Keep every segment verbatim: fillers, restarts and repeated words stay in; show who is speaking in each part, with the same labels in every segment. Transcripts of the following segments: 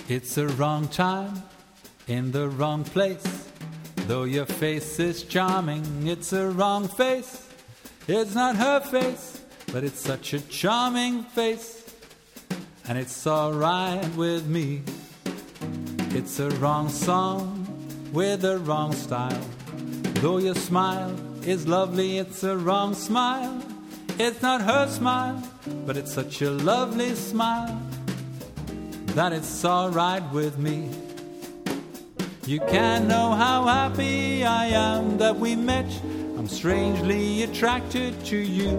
Speaker 1: It's the wrong time in the wrong place. Though your face is charming, it's a wrong face. It's not her face, but it's such a charming face. And it's alright with me. It's a wrong song with a wrong style. Though your smile is lovely, it's a wrong smile. It's not her smile, but it's such a lovely smile that it's alright with me. You can't know how happy I am that we met. I'm strangely attracted to you.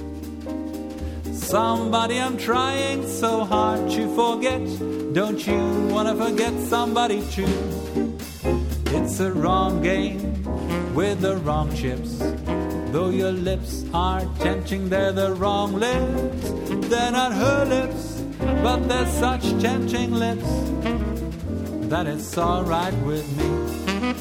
Speaker 1: Somebody I'm trying so hard to forget. Don't you wanna forget somebody too? It's a wrong game with the wrong chips. Though your lips are tempting, they're the wrong lips. They're not her lips, but they're such tempting lips that it's alright with me.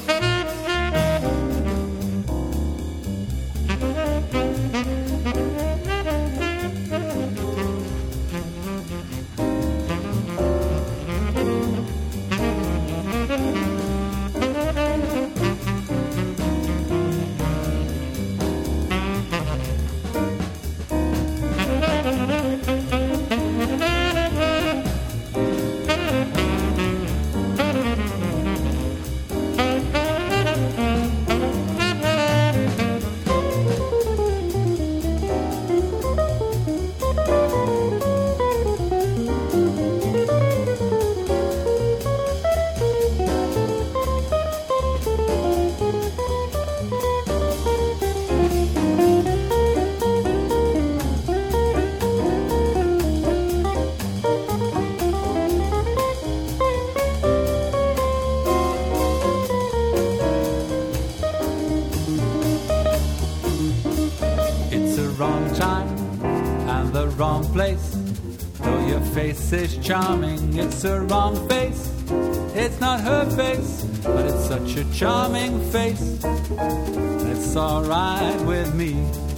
Speaker 1: Wrong time and the wrong place. Though your face is charming, it's a wrong face. It's not her face, but it's such a charming face. It's alright with me.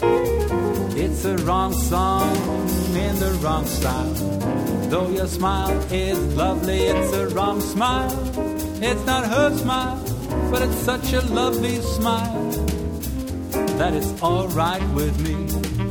Speaker 1: It's a wrong song in the wrong style. Though your smile is lovely, it's a wrong smile. It's not her smile, but it's such a lovely smile that it's alright with me.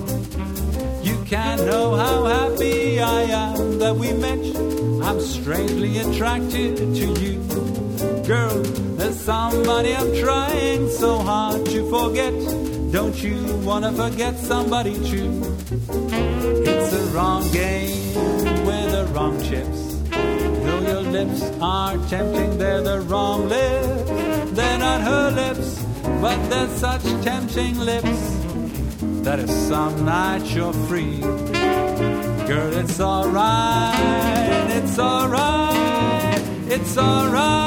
Speaker 1: You can't know how happy I am that we met. I'm strangely attracted to you. Girl, there's somebody I'm trying so hard to forget. Don't you wanna forget somebody too? It's a wrong game with the wrong chips. Though your lips are tempting, they're the wrong lips. They're not her lips, but they're such tempting lips that if some night you're free, girl, it's alright, it's alright, it's alright.